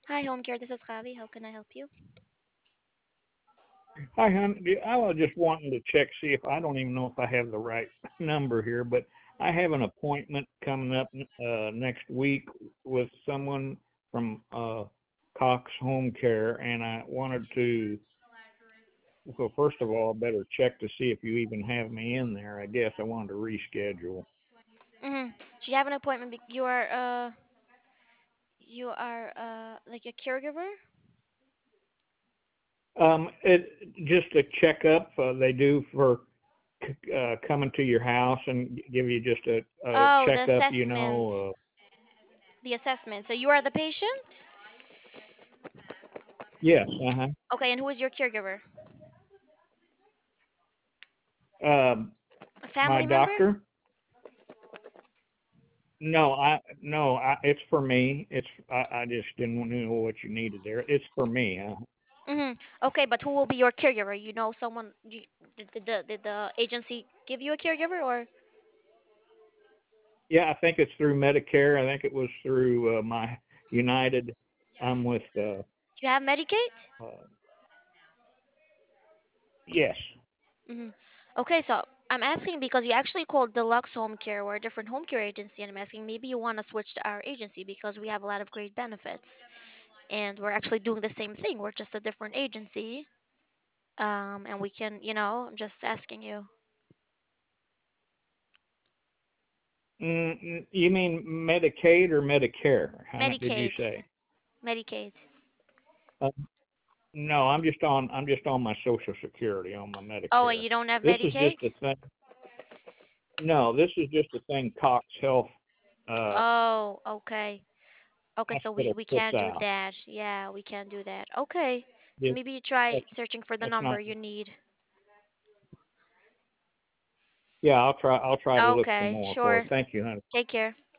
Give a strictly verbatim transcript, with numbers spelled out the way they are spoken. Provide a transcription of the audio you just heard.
Hi, home care. This is Javi. How can I help you? Hi, hon. Do- I was just wanting to check, see if I don't even know if I have the right number here, but I have an appointment coming up uh, next week with someone from uh, Cox Home Care, and I wanted to. Well, first of all, I better check to see if you even have me in there. I guess I wanted to reschedule. Mm-hmm. Do you have an appointment? bec- You are uh you are uh like a caregiver? Um, it just a checkup uh, they do for uh, coming to your house and give you just a, a Oh, the checkup. You assessment. know, uh, The assessment. So you are the patient? yes, uh huh. Okay, and who is your caregiver? Um, A my family member? doctor. No, I no, I it's for me. It's I, I just didn't know what you needed there. It's for me. Uh, Mm-hmm. Okay, but who will be your caregiver? You know someone? You, did, did the did the agency give you a caregiver or? yeah, I think it's through Medicare. I think it was through uh, my United. I'm with uh, You have Medicaid? uh yes. Mm-hmm. Okay, so I'm asking because you actually called Deluxe Home Care. We're a different home care agency, and I'm asking maybe you want to switch to our agency because we have a lot of great benefits, and we're actually doing the same thing. We're just a different agency, um, and we can, you know, I'm just asking you. Mm, mm, you mean Medicaid or Medicare? How mu- did you Medicaid, say? Medicaid. Uh, no, I'm just on I'm just on my Social Security on my Oh, and Medicare. you don't have This is Medicaid? just a thing. No, this is just a thing Cox Health uh, Oh, okay. Okay, so we Hospital we puts can't do out. that. Yeah, we can't do that. Okay. So This, maybe you try that's searching for the that's number not. you need. Yeah, I'll try. I'll try to look some Okay, more for it. sure. Thank you, honey. Take care.